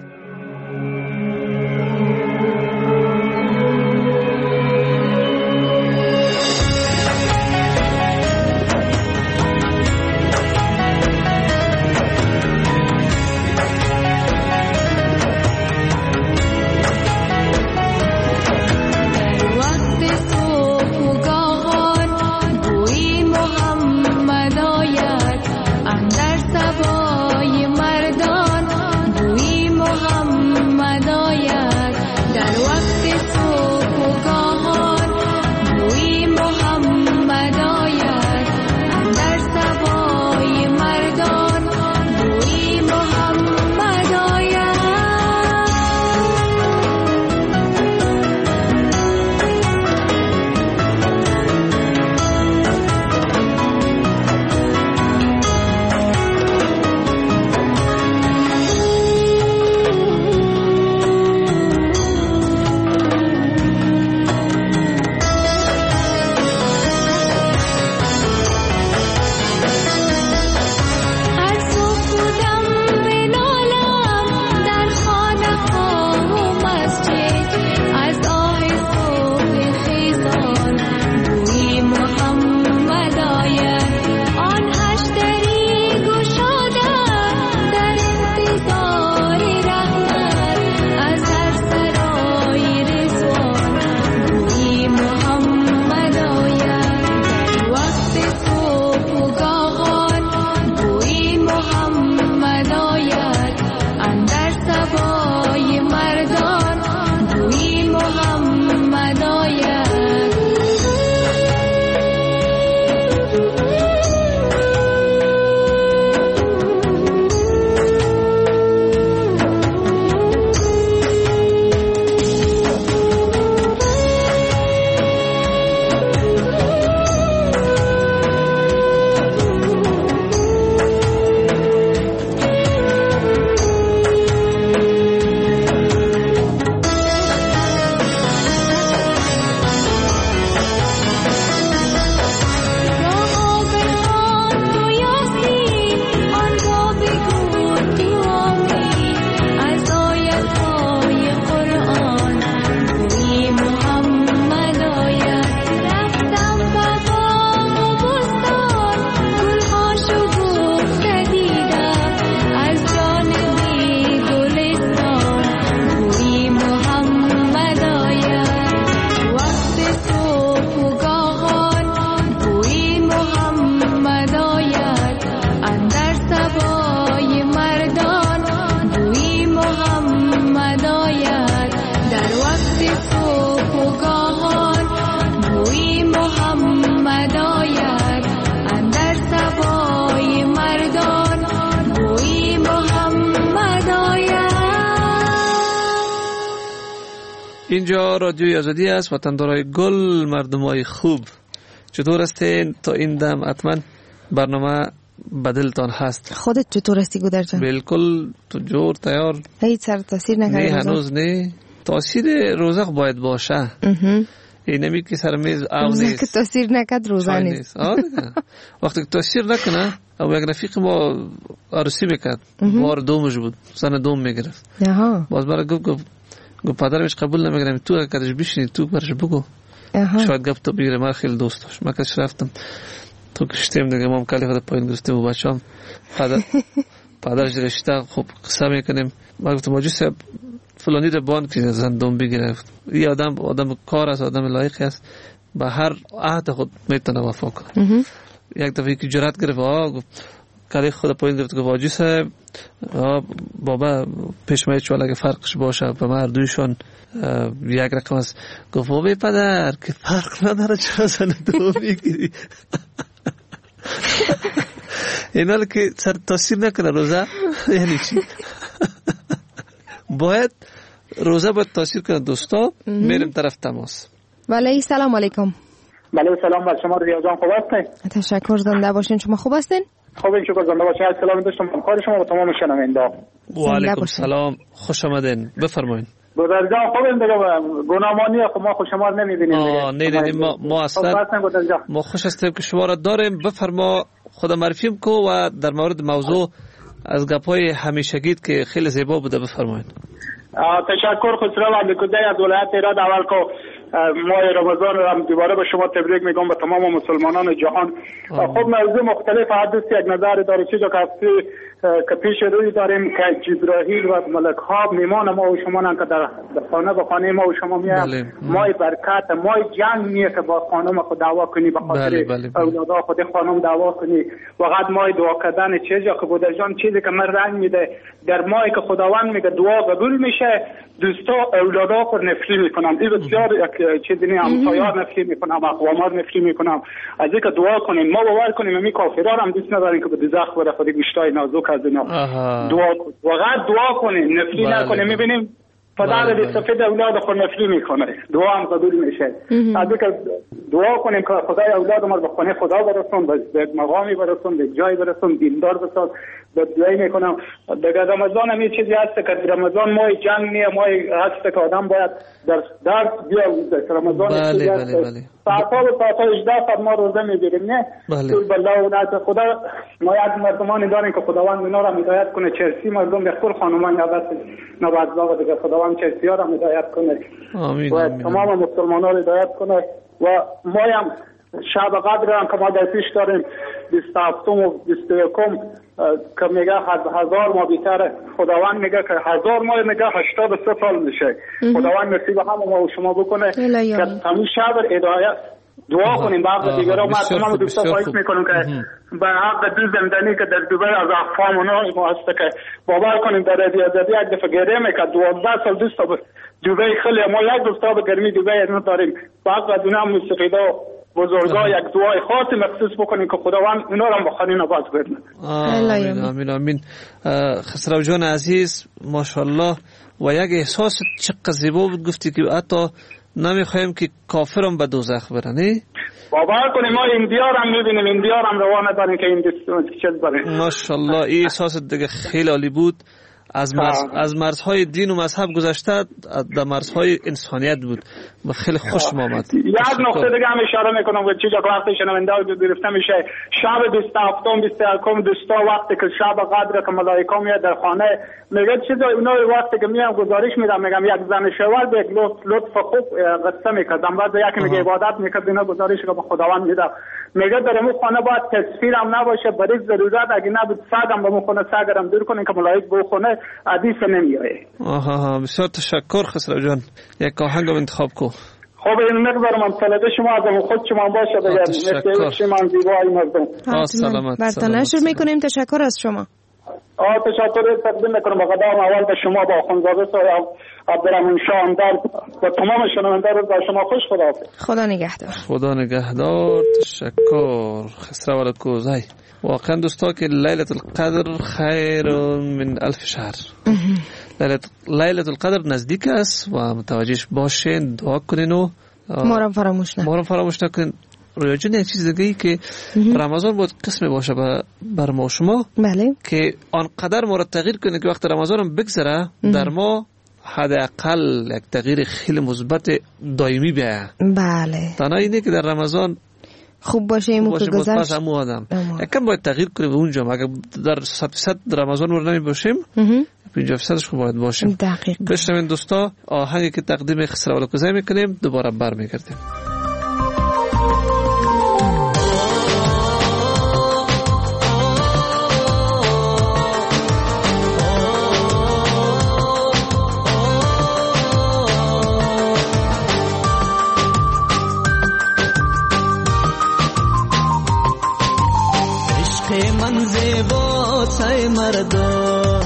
اینجا رادیوی آزادی است، وطندارای گل، مردمای خوب. چطور هستین؟ تا این دم حتما برنامه بدلتان هست. خودت چطور هستی گودر جان؟ بالکل تو جور تیار. هیچ سر تاثیر نکرده؟ نه هنوز نه. تاثیر روزه باید باشه. این نمی که سر میز او نیست. که تاثیر نکد روزه نیست. وقتی که تاثیر نکنه، او یک رفیق ما عروسی میکرد. بار دومش بود. سن دوم میگرفت. باز برای گفت پدرمش قبول نمیگرم، تو کدش بشینی تو برش بگو. شاید گفت تو بگیره. من خیلی دوست داشت. من کش رفتم تو کشتیم دیگه، ما هم کلی خود پایین گرفتیم و بچه‌ام پدرش رشته خوب قصه میکنیم. من گفتم ماجی صاحب فلانی رو بان که زن دوم بگیره. این آدم کار است، آدم لایق است، به هر عهد خود میتونه وفا کنه. یک دفعه که جرأت گرفت گفت کاری خود پایین گرفت که واجی صاحب بابا پیشمایش ولی که فرقش باشه و ما دویشون یک رقم است. گفت بابا پدر که فرق نداره چرا زن دو میگیری. این حال که سر تاثیر نکنه روزه یعنی چی؟ باید روزه باید تاثیر کنه دوستا. میریم طرف تماس. بله سلام علیکم. بله سلام بر شما ریا جان، خوب هستین؟ تشکر، زنده باشین. شما خوب هستین؟ خوب این شکر، زنده باشین. سلام داشتم همکار شما و تمام شنونده. و علیکم سلام، خوش آمدین، بفرمایید. گذر جان خوبیم دیگه، گناهمانی خب ما خوش شما رو نمی‌بینیم دیگه. ما اصلا ما خوش هستیم که شما را داریم. بفرما خدا معرفیم کو و در مورد موضوع از گپ‌های همیشگیت که خیلی زیبا بوده بفرمایید. تشکر خسرو علیکوزی از ولایت ایران. اول که ماه رمضان رو هم دوباره به شما تبریک میگم به تمام مسلمانان جهان. خب موضوع مختلف حدث یک نظر داره چیزا که پیش روی داریم که جبرائیل و ملک ها میمان ما و شما که در خانه به خانه ما و شما میاد مای برکت مای جنگ میه که با خانم خود دعوا کنی به خاطر اولادا خود خانم دعوا کنی وقت مای دعا کردن چیزا که بوده جان چیزی که من رنگ میده در مای که خداوند میگه دعا قبول میشه دوستا اولادا خود نفری میکنم. این بسیار چیزی نه همسایار نفری میکنم اقوامات نفری میکنم از اینکه دعا کنیم. ما باور کنیم می کافران هم دوست نداریم که به دوزخ بره خود گوشتای نازک از اینا. دعا کنیم نفری نکنیم. میبینیم پدر به سفید اولاد خود نفری میکنه دعا هم قبول میشه. از اینکه دعا کنیم که خدای اولاد ما به خانه خدا برسون به مقامی برسون به جای برسون دیندار بساز. به دعایی میکنم. دیگه رمضان هم یه چیزی هست که رمضان ماه جنگ نیه، ماه هست که آدم باید در درس بیاوزه. رمضان چیزی هست ساعتا و ساعتا 18 ساعت ما روزه میگیریم نه تو بالله و نعت خدا. ما یک مردمانی داریم که خداوند اینا را هدایت کنه. چرسی مردم به خود خانمان یادت نبازداغ دیگه خداوند چرسی ها را هدایت کنه و تمام مسلمانان را هدایت کنه. و ما هم شب قدر هم که ما در پیش داریم 27 و 21 که میگه 1000 ماه بیتره. خداوند میگه که 1000 ماه میگه 83 سال میشه. خداوند نصیب همه ما و شما بکنه که همین شب هدایت دعا کنیم. بعد دیگران ما تمام دوستا خواهش میکنیم که به حق دو زندانی که در دوبه از احفام اونا ما هست که باور کنیم در ریاضتی یک دفعه گره میکرد 12 سال دوستا دوبه خیلی ما یک دوستا به گرمی دوبه داریم. بعد و دونه موسیقیدا بزرگا یک دعای خاص مخصوص بکنیم که خداوند اینا را به خانه نواز بدن. آمین آمین. خسرو جان عزیز ماشاءالله و یک احساس چقدر زیبا بود گفتی که حتی نمیخوایم که کافرم به دوزخ برن. باور کنیم ما این دیار هم میبینیم این دیار هم روانه داریم که این چیز برن. ماشاءالله این احساس دیگه خیلی عالی بود. از مرزهای دین و مذهب گذشته در مرزهای انسانیت بود و خیلی خوشم آمد. یک نقطه دیگه هم اشاره میکنم که چیزا که وقتی شنونده گرفته میشه شب 27 21 دوستا وقتی که شب قدر که ملائکه میاد در خانه میگه چیزا اینا وقتی که میام گزارش میدم میگم یک زن شوهر به لطف خوب قصه میکردم بعد یکی میگه عبادت میکرد اینا گزارش که به خداوند میدم میگه در اون خانه باید تصویر هم نباشه برای ضرورت اگه نبود سگم به اون خانه سگرم دور کنین که ملائکه به خونه حدیث نمیایه. بسیار تشکر خسرو جان. یک آهنگ رو انتخاب کو. خب این مقدار منطلبه شما از خود شما باشه دیگه مثل شما زیبایی مردم. سلامت. برتنشر میکنیم. تشکر از شما. تشکر تقدیم میکنم به قدم اول به شما با خانزاده صاحب عبدالرحمن شاندر و تمام شنونده رو با شما خوش خدا نگهدار. خدا نگهدار. تشکر خسرو علیکوزی. واقعا دوستا که لیلة القدر خیر من 1000 شهر. لیلة القدر نزدیک است و متوجهش باشین دعا کنین و ما را فراموش نکنین. رویا جان یک چیز دیگه ای که رمضان باید قسم باشه بر ما شما بله که آنقدر ما را تغییر کنه که وقت رمضان هم بگذره در ما حداقل یک تغییر خیلی مثبت دائمی بیاید. بله تنها اینه که در رمضان خوب باشه این موقع گذشت همو آدم یکم باید تغییر کنیم به اونجا. اگر در 100% رمضان رو نمی باشیم 50% خوب باید باشیم. دقیق. بشنوین دوستا آهنگی که تقدیم خسرو علیکوزی میکنیم دوباره برمیگردیم. من زیبای مردم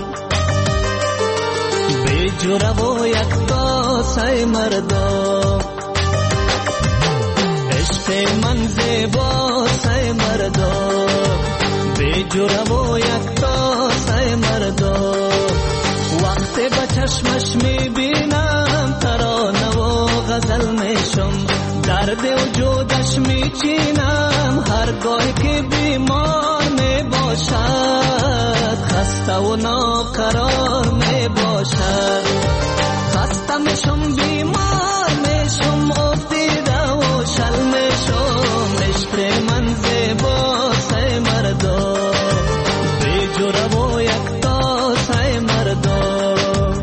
به جوره و یک تاسه مردم عشق من زیبای مردم به جوره و یک تاسه مردم وقتی به چشمش میبینم ترانه و غزل میشم درد وجودش میچینم هرگاه که بیمار میباشد خسته و ناقرار میباشد خسته میشم بیمار میشم افتیده و شل میشم عشق من زیبای مردم به جوره و یک تاسه مردم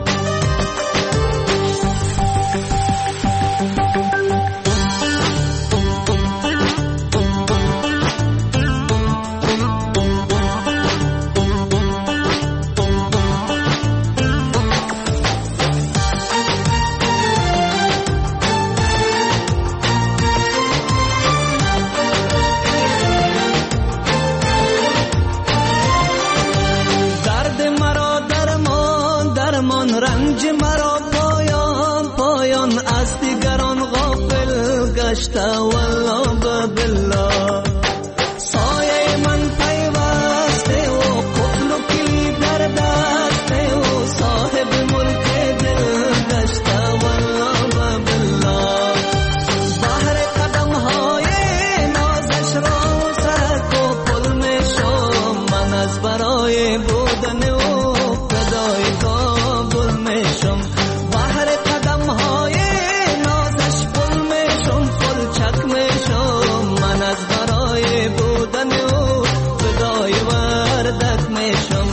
رنج مرا پایان از دیگران غافل گشته والله بالله سایه من پیوسته و قفل و کلید در دسته و صاحب ملک دل گشته والله بالله بحر قدم های نازش را سرک و پل میشم من از برای بودن و فدای کابل میشم بحر قدم های نازش پل میشم پل چک میشم من از برای بودن و فدای وردک میشم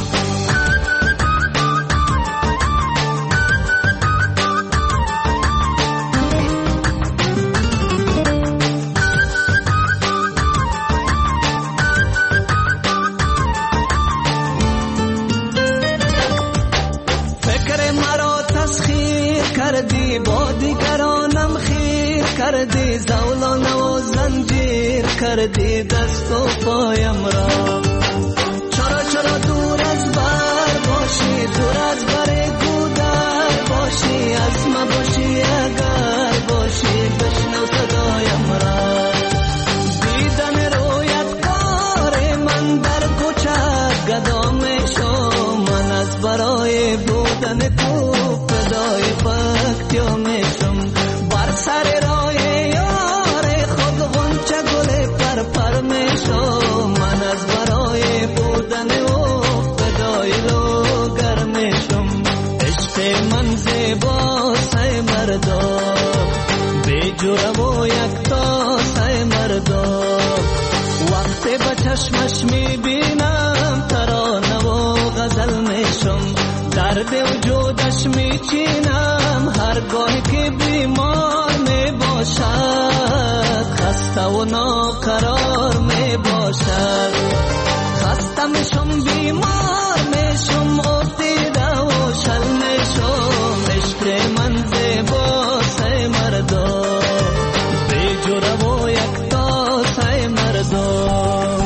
کردی با دیگرانم خیر کردی زولانه و زنجیر کردی دست و پایم را چرا دور از بر باشی دور از بر گودر باشی از ما باشی اگر باشی بشنو صدایم را دیدن رویت کار من در کوچه گدا میشم من از برای بودن تو فدای پاکتیو میشم بر سر راه یار خود غنچه گل پر میشم من از برای بودن و فدای لوگر میشم عشق من زیبای مردم به جوره و یک تاسه مردم وقتی به چشمش میبینم ترانه و غزل میشم درد وجودش میچینم هرگاه که بیمار میباشد خسته و ناقرار میباشد خسته میشم بیمار میشم افتیده و شل میشم عشق من زیبای مردم به جوره و یک تاسه مردم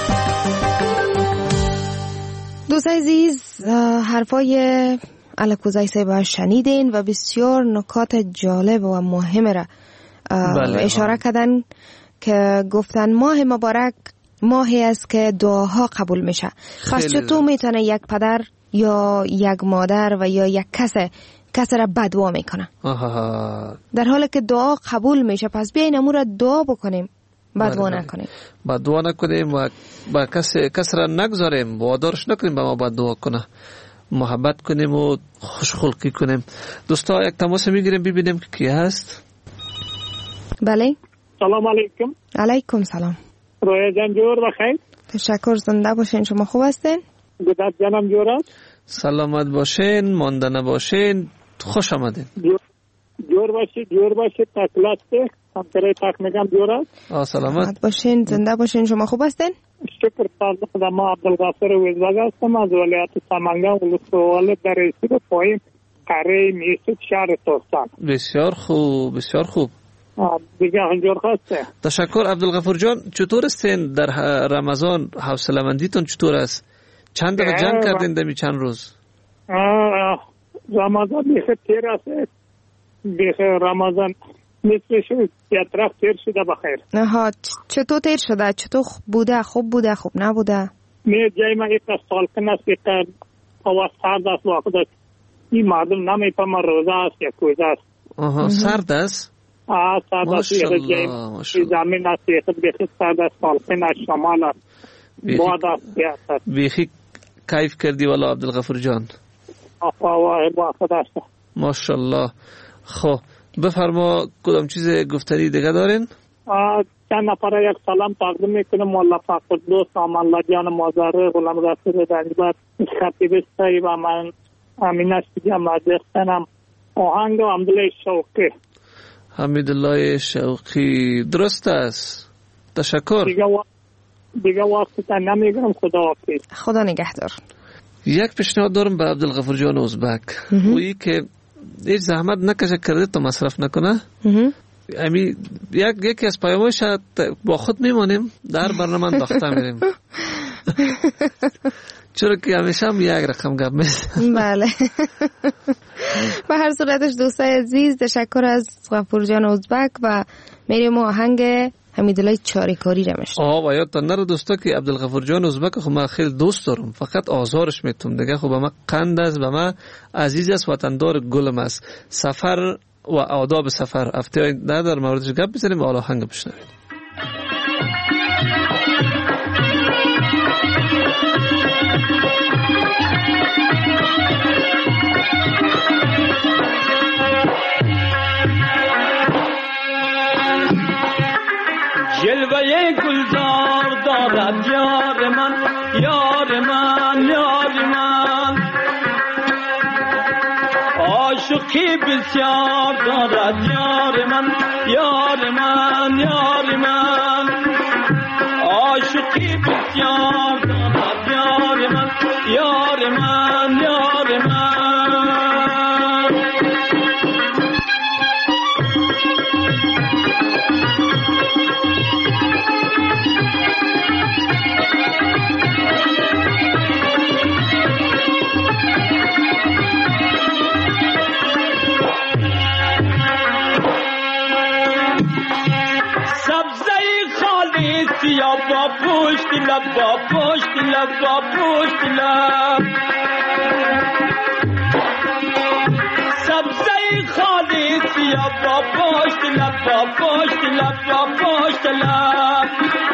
دوست عزیز حرفای الکوزای صاحب شنیدین و بسیار نکات جالب و مهم را اشاره کردن که گفتن ماه مبارک ماهی است که دعاها قبول میشه. پس چطور میتونه یک پدر یا یک مادر و یا یک کس را بددعا میکنه در حالی که دعا قبول میشه؟ پس بیاین امور را دعا بکنیم بددعا نکنیم بددعا نکنیم و با کس را نگذاریم وادارش نکنیم به ما بددعا کنه محبت کنیم و خوشخلقی کنیم. دوستا یک تماس میگیریم ببینیم که کی هست. بله سلام علیکم. علیکم سلام. رویا جان جور بخیر. تشکر زنده باشین. شما خوب هستین؟ گودت جانم جور است. سلامت باشین مانده نباشین خوش آمدین. جور باشید تکلاسته همسرای تک میگم جور است. سلامت باشین زنده باشین. شما خوب هستین؟ شکر خدا. ما عبدالغفار ویزاگ هستم از ولایت سمنگان ولسوالی در رسید پایین قره میسود شهر ترکستان. بسیار خوب بسیار خوب. دیگه هنجور خواسته. تشکر عبدالغفور جان. چطور استین در رمضان؟ حوصله مندیتون چطور است؟ چند دفعه جنگ کردین دمی چند روز؟ رمضان بیخی تیر است. بیخی رمضان نصفش یه طرف تیر شده بخیر. ها چطور تیر شده؟ چطور بوده؟ خوب بوده؟ خوب نبوده؟ می جای ما ایتا سالکن است که هوا سرد است وقت است. این مردم نمیفهمه روزه است یا کوزه است. سرد است؟ سرد است. ماشاءالله. زمین است بیخی سرد است. سالکن است. شمال است. باد است. بیخی کیف کردی والا عبدالغفور جان. ماشاءالله. خب بفرما کدام چیز گفتنی دیگه دارین؟ چند نفر یک سلام تقدیم میکنم. مولا فقط دوست امان الله جان مازاره غلام رسول رنجبر خطیب سایی و من امینه شدیم مدرستنم آهنگ و حمدالله شوقی. حمدالله شوقی درست است. تشکر. دیگه وقت تا نمیگم. خدا حافظ. خدا نگهدار. یک پیشنهاد دارم به عبدالغفور جان ازبک. اویی که هیچ زحمت نکشه کرده تا مصرف نکنه. امی یکی از پیامش با خود میمانیم در برنامه انداخته میریم. چرا که همیشه هم یک رقم گپ میزنیم. بله. به هر صورتش دوستای عزیز تشکر از غفور جان ازبک و میریم آهنگ حمیدالله چاریکاری را میشنویم. و یادتان نره دوستا که عبدالغفور جان ازبک خب من خیلی دوست دارم، فقط آزارش میتونم دیگه. خب من قند است و من عزیز است، وطندار گلم است. سفر و آداب سفر هفته آینده در موردش گپ بزنیم و حالا آهنگ بشنویم. جلوه گلزار دارد یار من، یار من، یار من. عاشقی بسیار دارد یار من، یار من، یار من. عاشقی بسیار دارد یار من، یار من، یار من. یا با پشت لب، با پشت لب، با پشت لب. سبزه خالص یا با پشت لب، با پشت لب، با پشت لب.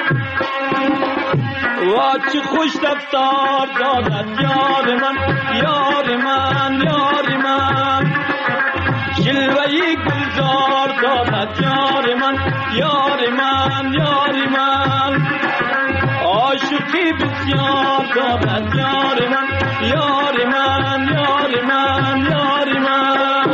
و چه خوش رفتار دارد یار من، یار من، یار من. جلوه گلزار دارد یار من، یار من، یار من. عاشقی بسیار دارد یار من، یار من، یار من، یار من.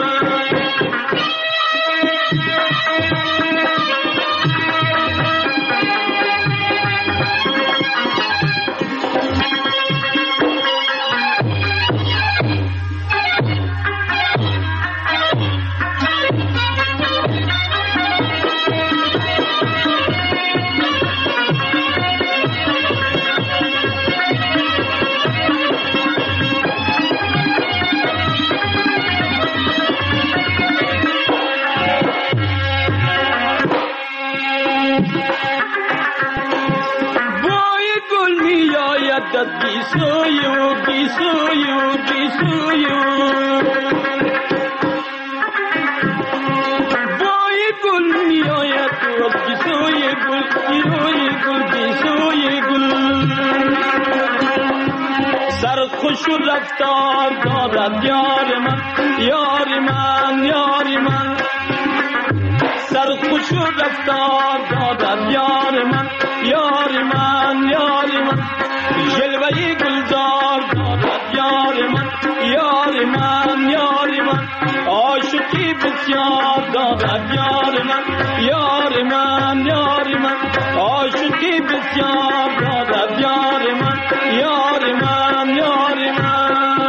Gisuyu, gisuyu, gisuyu. Boy gul miyoyat, gisuyu gul, gisuyu gul, gisuyu gul. Sarxush raftar dodad yar man, yar man, yar man. Sarxush raftar dodad yar man, yar man, yar man. جلوه گلزار دارد یار من، یار من، یار من. عاشقی بسیار دارد یار من، یار من، یار من. عاشقی بسیار دارد یار من، یار من، یار من.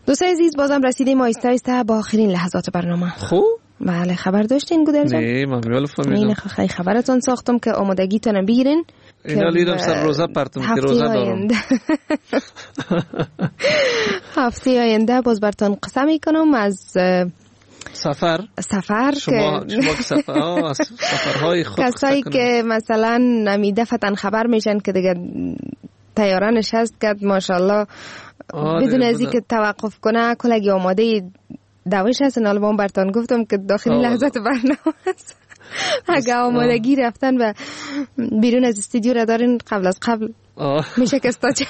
دوستان عزیز بازم رسیدیم آهسته آهسته با آخرین لحظات برنامه. خوب؟ بله خبر داشتین گودر جان؟ نه من فهمیدم. خیلی خبرتون ساختم که آمادگیتون بگیرین. اینا لیدم سر روزه پرتم که روزه دارم. هفته آینده باز براتون قصه میکنم از سفر شما که سفرهای خود کسایی که مثلا دفتن خبر میشن که دیگه طیاره نشست کرد ماشاءالله بدون از اینکه توقف کنه کلگی آماده دوش هستن. حالا من براتون گفتم که داخلی لحظات برنامه است. اگه آمادگی رفتن و بیرون از استودیو را دارین قبل از قبل میشه که استاجه.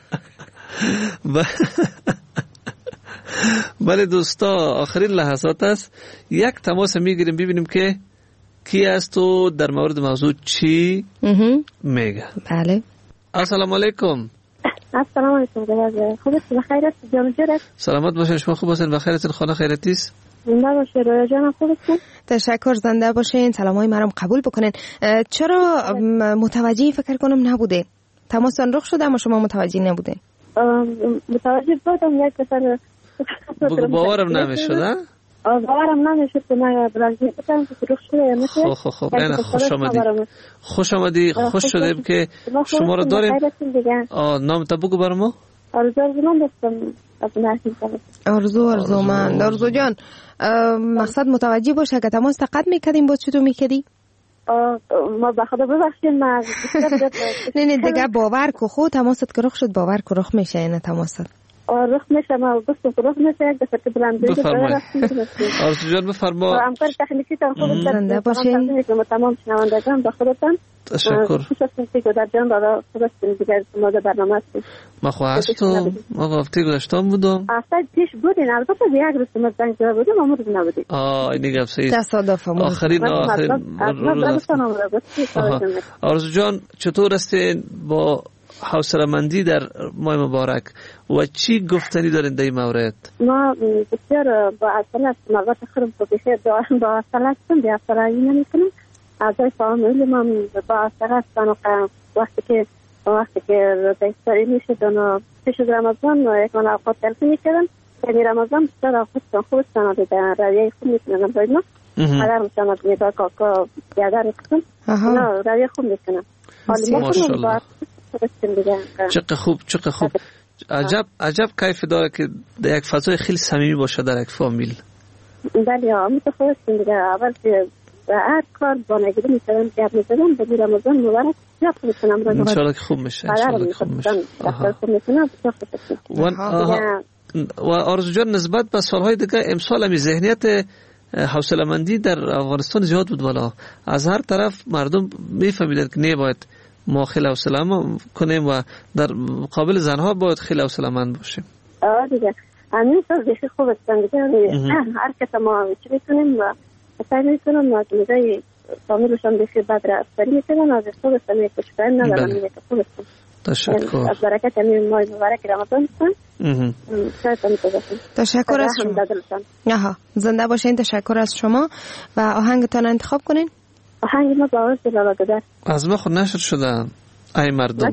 بله دوستا آخرین لحظات است. یک تماس میگیریم ببینیم که کی است و در مورد موضوع چی میگه. بله السلام علیکم. السلام علیکم. خوب است؟ بخیر است؟ جان جورت؟ سلامت باشین. شما خوب هستین؟ بخیرتین؟ خانه خیرتی است؟ زنده باشه. رویا جان خوب است؟ تشکر. زنده باشین. سلامای مرام قبول بکنین. چرا متوجه فکر کنم نبوده؟ تماسون رخ شده اما شما متوجه نبوده؟ متوجه بودم یک دفعه باورم نمیشد. باورم نمیشد که من برازیل بودم که رخ شده یا نشد. خب نه خوش آمدی. خوش شدیم که شما رو داریم. نام تا بگو برام. آرزو جان مقصد متوجه باشه که تماس تقد میکردیم باز چطور میکردی؟ ما بخدا ببخشین ما نه دیگه باور کو خود تماست که رخ شد باور کو رخ میشه اینه تماست رخ میشه ما گفتم رخ میشه یک دفعه که بلند آرزو جان بفرما. همکار تکنیکی تان خوب زنده باشین. تمام شنوندگان به خودتان تشکر. در جان دادا خودتون دیگه ما در برنامه هستیم. ما خواستم ما هفته گذشتم بودم. هفته پیش بودین البته یک روز ما زنگ زده بودیم امروز نبودیم. این گپ صحیح. تصادف آخرین آرزو جان چطور هستین با حوصله‌مندی در ماه مبارک و چی گفتنی دارین در این مورد؟ ما بسیار با حوصله هستیم. البته خیلی بخیر با حوصله هستیم. به حوصله نمی‌کنیم. اعضای فامیل ما با حوصله هستن و وقتی که روزه میشد و پیش رمضان یک من اوقات تلخی میکردن. یعنی رمضان بسیار اوقات خوب هستن و در رویه خوب میکنن باید ما مادر میشن از میدار کاکا بیادر میکنن نه رویه خوب میکنن. ماشاءالله. چقدر خوب. عجب کیف داره که در یک فضای خیلی صمیمی باشه در یک فامیل. بله متفاوت دیگه. اول که هر کار با نگیری میکنم که میکنم به رمضان مبارک زیاد میکنم. انشالله که خوب میشه. و آرزو جان نسبت به سالهای دیگه امسال همی ذهنیت حوصله‌مندی در افغانستان زیاد بود. والا از هر طرف مردم میفهمیدن که نباید ما خیلی حوصله‌مند کنیم و در مقابل زنها باید خیلی حوصله‌مند باشیم. دیگه همین سال دیگه خوب است دیگه. هر کس ما چی میکنیم و سعی میکنم از میزای فامیلشان بخیر بعد رفتاری میکنم از خوب است میگه که شکایت ندارم میگه که خوب است. تشکر. از برکت همین ماه مبارک رمضان تشکر از شما. زنده باشین. تشکر از شما و آهنگتان انتخاب کنین. آهنگ ما با آواز لالا گدر از ما خود نشر شدن ای مردم.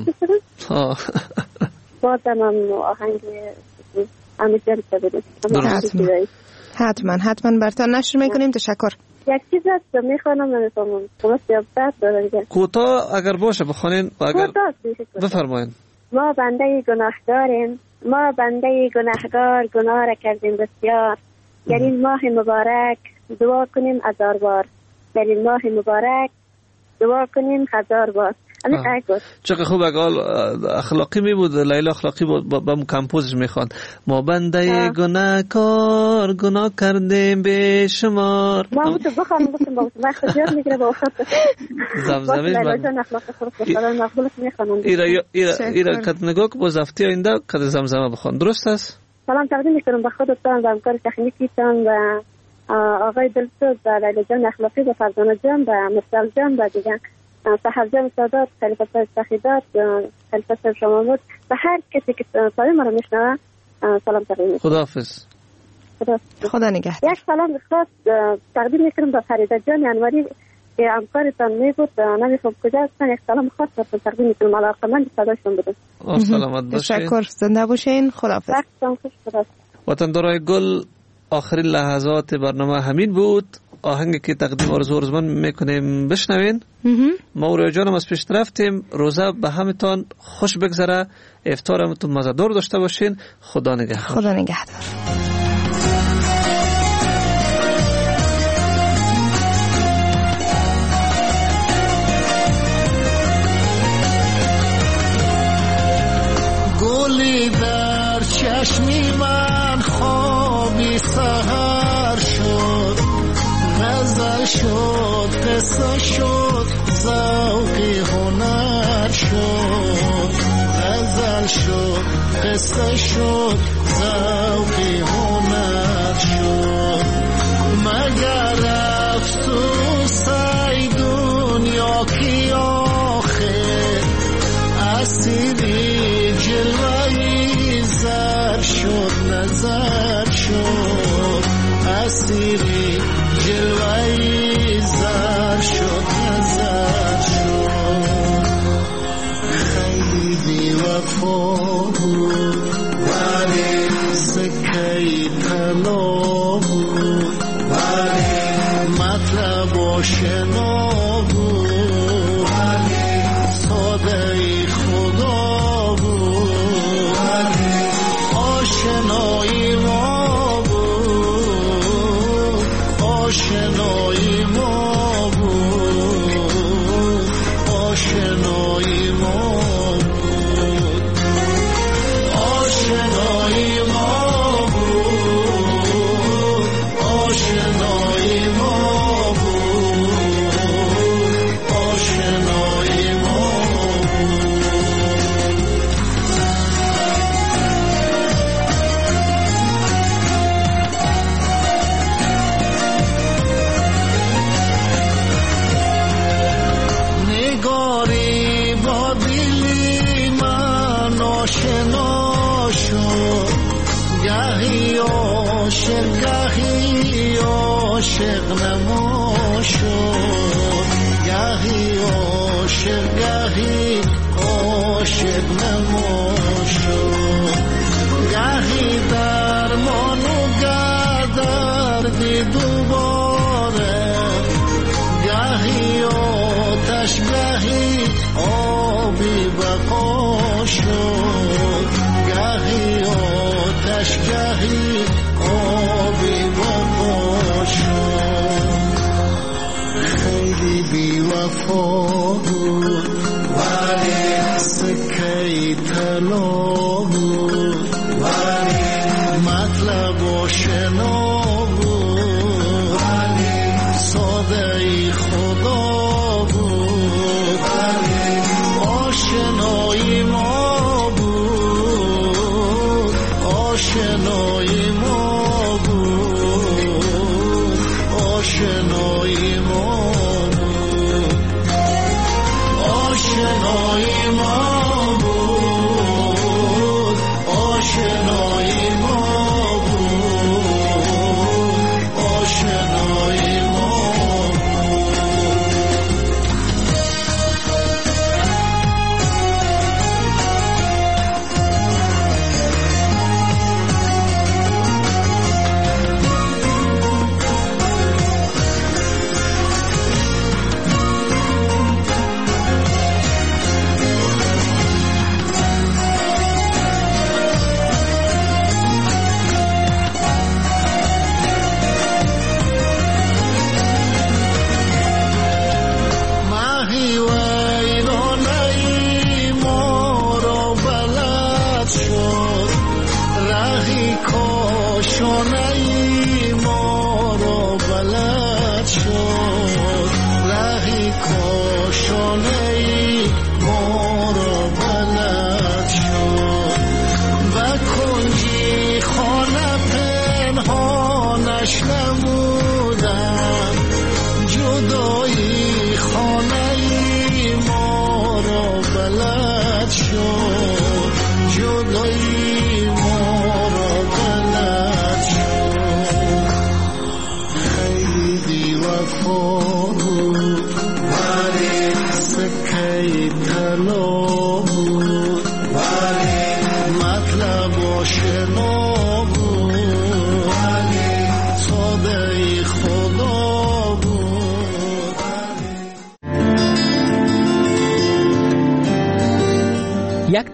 با تمام آهنگ امیدوارم بدید. حتما براتون نشر میکنیم. تشکر. یک چیز است میخوانم نمیفهمم. درست یا بد داره. کوتاه اگر باشه بخونین و اگر بفرمایید. ما بنده گناهکاریم. ما بنده گناهکار گناه را کردیم بسیار. در این ماه مبارک دعا کنیم 1000 بار. در این ماه مبارک دعا کنیم 1000 بار. چقدر خوب اقال اخلاقی می بود. لیلا اخلاقی با کمپوزش میخوان. ما بنده گناهکار گناه کردیم به شمار. ما بود بخوام با وقت زیاد میگیره با وقت زمزمه لیلا اخلاق خود مقبولش میخوانم. ایرا کد نگاه که باز هفته آینده کد زمزمه بخوان. درست است؟ سلام تقدیم میکنم به خودتان و همکار تکنیکیتان و آقای دلسوز و لیلا جان اخلاقی و فرزانه جان و مرسل جان و دیگه صاحب جان سادات خلیفه صاحب سخیدات خلیفه صاحب شمامود و هر کسی که صدای ما رو میشنوه سلام تقدیم میکنم. خداحافظ. خدا نگهدار. یک سلام خاص تقدیم میکنم به فریده جان انوری که همکارتان میبود نمیفهم کجا هستن. یک سلام خاص براتون تقدیم میکنم. علاقمند صدایشون بودم. سلامت باشین. تشکر. زنده باشین. خداحافظ. وقتتان خوش. وطندارای گل آخرین لحظات برنامه همین بود. آهنگی که تقدیم آرزو ارزمند میکنیم بشنوین. ما و جانم از پیش رفتیم. روزه به همتان خوش بگذره، افطارتون مزه‌دار داشته باشین. خدا نگهدار. خدا نگهدار. گلی در چشمی من خوابی سحر شد، غزل شد، قصه شد، ذوقی هنر شد. غزل شد، قصه شد، ذوقی هنر شد. مگر افسوس ای دنیا کی آخر اسیری جلوهی زر شد، نظر شد. اسیری جلوهی زر شد، نظر شد. خیلی بی وفا بود ولی سکه طلا بود، ولی مطلب آشنا بود، ولی ساده خدا بود، ولی آشنایی ما بود، آشنایی ما بود، آشنایی ما بود، آشنایی ما بود، آشنایی ما بود، آشنایی ما نگاری با دلی من آشنا شد، گهی عاشق گهی عاشق نما شد، گهی عاشق گهی عاشق نما شد. گهی درمان و گردردی دوباره، گهی آتش گهی آبی بقا شد، گهی آتش گهی آبی بقا شد. خیلی بی وفا بود ولی سکه طلا بود، ولی مطلب آشنا بود، ولی ساده خدا بود، ولی آشنایی ما بود، آشنایی ما بود، آشنایی ما بود، آشنایی ما بود،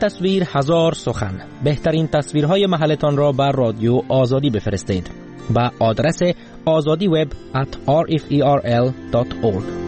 تصویر 1000 سخن. بهترین تصویرهای محلتان را بر رادیو آزادی بفرستید. با آدرس azadiweb@rferl.org.